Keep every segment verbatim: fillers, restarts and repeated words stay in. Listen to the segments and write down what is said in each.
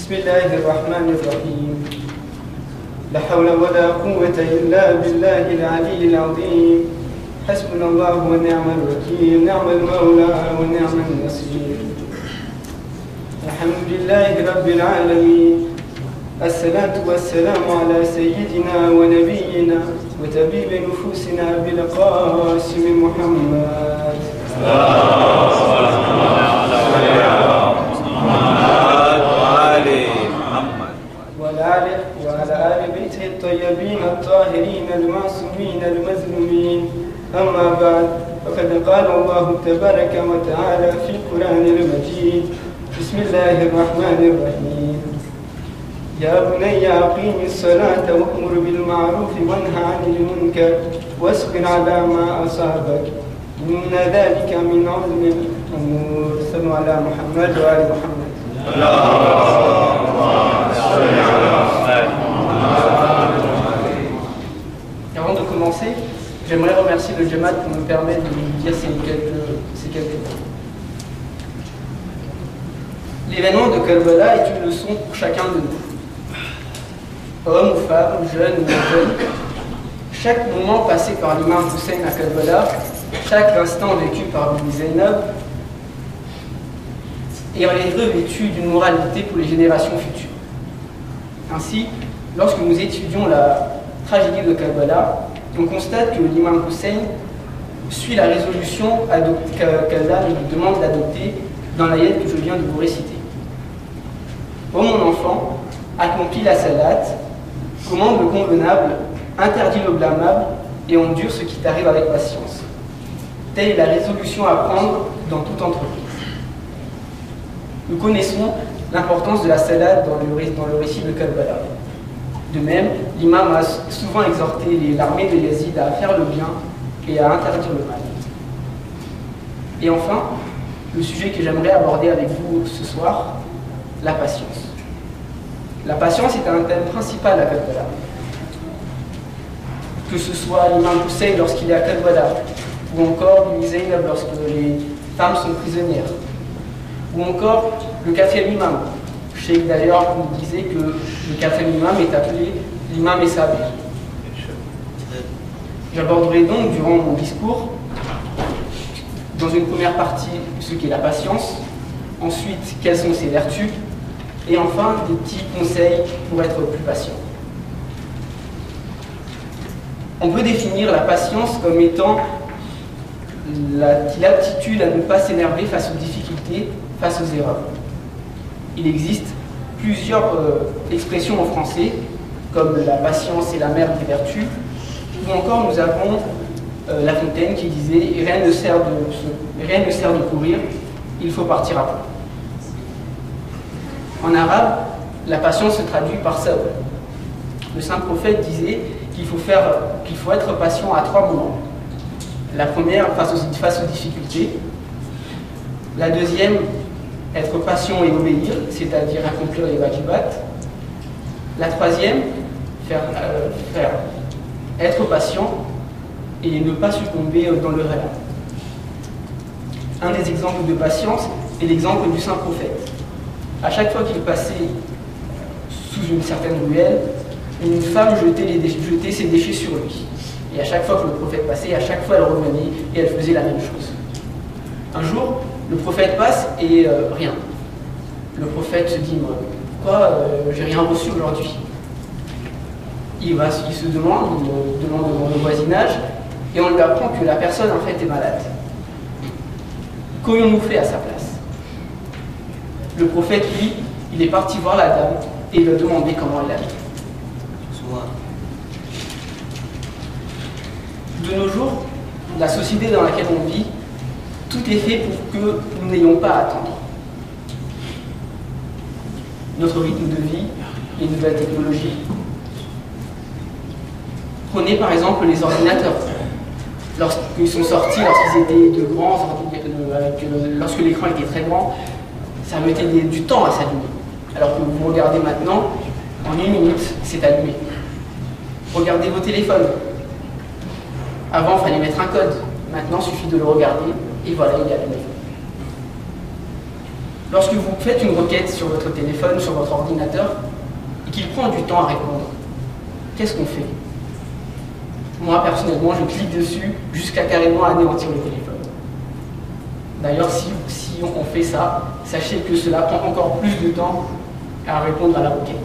بسم الله الرحمن الرحيم لا حول ولا قوة إلا بالله العلي العظيم حسبنا الله ونعم الوكيل نعم المولى ونعم النصير الحمد لله رب العالمين الصلاة والسلام على سيدنا ونبينا وطبيب نفوسنا بالقاسم محمد وعلى آل بيته الطيبين الطاهرين المعصومين المظلومين أما بعد فقد قال الله تبارك وتعالى في القرآن المجيد بسم الله الرحمن الرحيم يا بني أقيم الصلاة وأمر بالمعروف وانهى عن المنكر واصبر على ما أصابك إن ذلك من عزم الأمور صلوا على محمد وآل محمد. Avant de commencer, j'aimerais remercier le Jamaat pour nous permettre de nous dire ces quelques, ces quelques mots. L'événement de Karbala est une leçon pour chacun de nous. Hommes ou femmes, jeunes ou non jeunes, chaque moment passé par l'imam Hussein à Karbala, chaque instant vécu par Bibi Zainab, est revêtu d'une moralité pour les générations futures. Ainsi, lorsque nous étudions la tragédie de Karbala, on constate que l'imam Hussein suit la résolution qu'Allah nous demande d'adopter dans l'ayat que je viens de vous réciter. Ô mon enfant, accomplis la salat, commande le convenable, interdit le blâmable et endure ce qui t'arrive avec patience. Telle est la résolution à prendre dans toute entreprise. Nous connaissons l'importance de la salat dans le, dans le récit de Karbala. De même, l'imam a souvent exhorté l'armée de Yazid à faire le bien et à interdire le mal. Et enfin, le sujet que j'aimerais aborder avec vous ce soir, la patience. La patience est un thème principal à Karbala. Que ce soit l'imam Hussein lorsqu'il est à Karbala, ou encore Bibi Zainab lorsque les femmes sont prisonnières, ou encore le quatrième imam. Cheikh d'ailleurs nous disait que le quatrième imam est appelé l'imam Essabi. J'aborderai donc durant mon discours, dans une première partie, ce qu'est la patience, ensuite quelles sont ses vertus, et enfin des petits conseils pour être plus patient. On peut définir la patience comme étant l'aptitude à ne pas s'énerver face aux difficultés, face aux erreurs. Il existe plusieurs euh, expressions en français, comme la patience est la mère des vertus, ou encore nous avons euh, La Fontaine qui disait « rien ne sert de, rien ne sert de courir, il faut partir à point ». En arabe, la patience se traduit par sabr. Le saint prophète disait qu'il faut, faire, qu'il faut être patient à trois moments. La première, face aux, face aux difficultés. La deuxième, être patient et obéir, c'est-à-dire accomplir les wajibat. La troisième, faire, euh, faire être patient et ne pas succomber dans le rêve. Un des exemples de patience est l'exemple du saint prophète. À chaque fois qu'il passait sous une certaine ruelle, une femme jetait, les déchets, jetait ses déchets sur lui. Et à chaque fois que le prophète passait, à chaque fois elle revenait et elle faisait la même chose. Un jour, le prophète passe et euh, rien. Le prophète se dit, pourquoi euh, j'ai rien reçu aujourd'hui? il, va, il se demande, il demande dans le voisinage, et on lui apprend que la personne en fait est malade. Qu'aurions-nous fait à sa place? Le prophète, lui, il est parti voir la dame et lui a demandé comment elle allait. De nos jours, la société dans laquelle on vit, tout est fait pour que nous n'ayons pas à attendre. Notre rythme de vie, les nouvelles technologies. Prenez par exemple les ordinateurs. Lorsqu'ils sont sortis, lorsqu'ils étaient de grands ordinateurs, avec, lorsque l'écran était très grand, ça mettait des, du temps à s'allumer. Alors que vous regardez maintenant, en une minute, c'est allumé. Regardez vos téléphones. Avant, il fallait mettre un code. Maintenant, il suffit de le regarder et voilà, il est allumé. Lorsque vous faites une requête sur votre téléphone, sur votre ordinateur, et qu'il prend du temps à répondre, qu'est-ce qu'on fait? Moi, personnellement, je clique dessus jusqu'à carrément anéantir le téléphone. D'ailleurs, si, si on fait ça, sachez que cela prend encore plus de temps à répondre à la requête.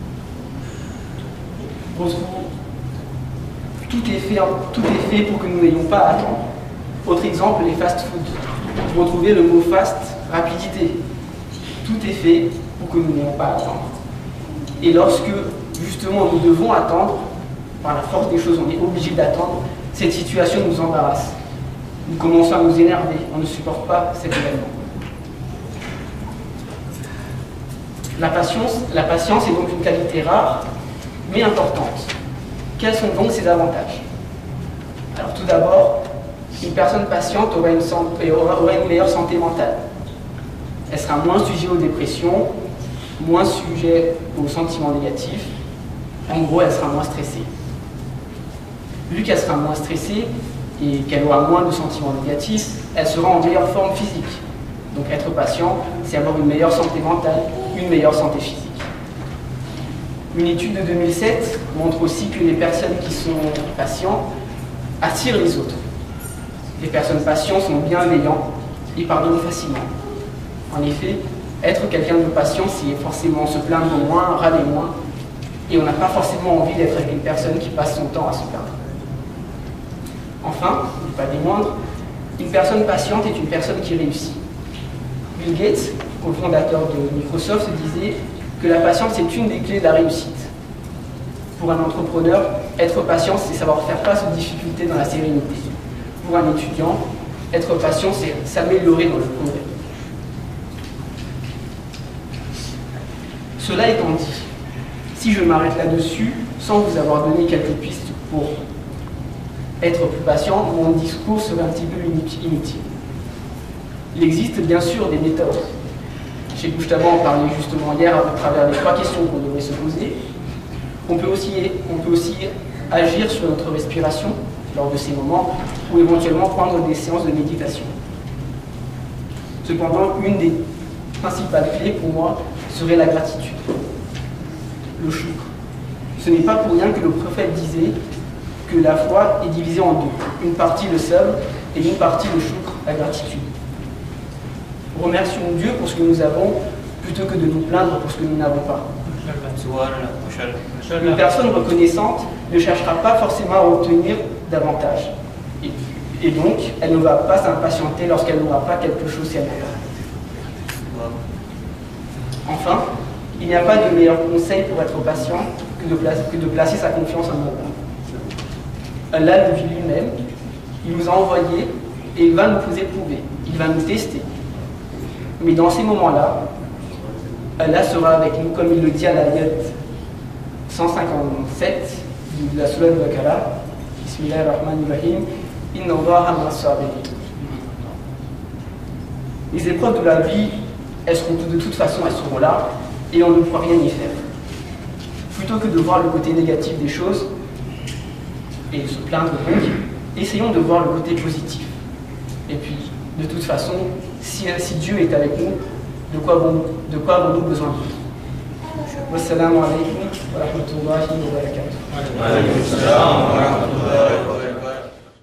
Tout est fait, tout est fait pour que nous n'ayons pas à attendre. Autre exemple, les fast-food. Vous retrouvez le mot fast, rapidité. Tout est fait pour que nous n'ayons pas à attendre. Et lorsque, justement, nous devons attendre, par la force des choses, on est obligé d'attendre, cette situation nous embarrasse. Nous commençons à nous énerver, on ne supporte pas cet événement. La patience, la patience est donc une qualité rare, mais importante. Quels sont donc ses avantages? Alors tout d'abord, une personne patiente aura une, santé, aura, aura une meilleure santé mentale. Elle sera moins sujet aux dépressions, moins sujet aux sentiments négatifs. En gros, elle sera moins stressée. Vu qu'elle sera moins stressée et qu'elle aura moins de sentiments négatifs, elle sera en meilleure forme physique. Donc être patient, c'est avoir une meilleure santé mentale, une meilleure santé physique. Une étude de deux mille sept montre aussi que les personnes qui sont patientes attirent les autres. Les personnes patientes sont bienveillantes et pardonnent facilement. En effet, être quelqu'un de patient, c'est forcément se plaindre moins, râler moins, et on n'a pas forcément envie d'être avec une personne qui passe son temps à se plaindre. Enfin, pas des moindres, une personne patiente est une personne qui réussit. Bill Gates, cofondateur de Microsoft, disait que la patience est une des clés de la réussite. Pour un entrepreneur, être patient, c'est savoir faire face aux difficultés dans la sérénité. Pour un étudiant, être patient, c'est s'améliorer dans le progrès. Cela étant dit, si je m'arrête là-dessus, sans vous avoir donné quelques pistes pour être plus patient, mon discours serait un petit peu inutile. Il existe bien sûr des méthodes. Chez Gustavo en parlait justement hier à travers les trois questions qu'on devrait se poser. On peut, aussi, on peut aussi agir sur notre respiration lors de ces moments ou éventuellement prendre des séances de méditation. Cependant, une des principales clés pour moi serait la gratitude. Le choukr. Ce n'est pas pour rien que le prophète disait que la foi est divisée en deux. Une partie le sabr et une partie le choukr, la gratitude. Remercions Dieu pour ce que nous avons plutôt que de nous plaindre pour ce que nous n'avons pas. Une personne reconnaissante ne cherchera pas forcément à obtenir davantage. Et, et donc, elle ne va pas s'impatienter lorsqu'elle n'aura pas quelque chose qu'elle veut. Enfin, il n'y a pas de meilleur conseil pour être patient que de placer, que de placer sa confiance en Allah. Allah le vit lui-même, il nous a envoyés et il va nous éprouver, il va nous tester. Mais dans ces moments-là, Allah sera avec nous, comme il le dit à la l'ayat cent cinquante-sept de la Sourate Al-Baqarah. Bismillahir-Rahmanir-Rahim. Inna Allaha ma'as-sabirin. Les épreuves de la vie, elles seront de toute façon, elles seront là, et on ne pourra rien y faire. Plutôt que de voir le côté négatif des choses et se plaindre donc, essayons de voir le côté positif. Et puis, de toute façon, si, si Dieu est avec nous, de quoi avons, de quoi avons-nous besoin? Wassalamu alaikum wa rahmatullahi wa barakatuh.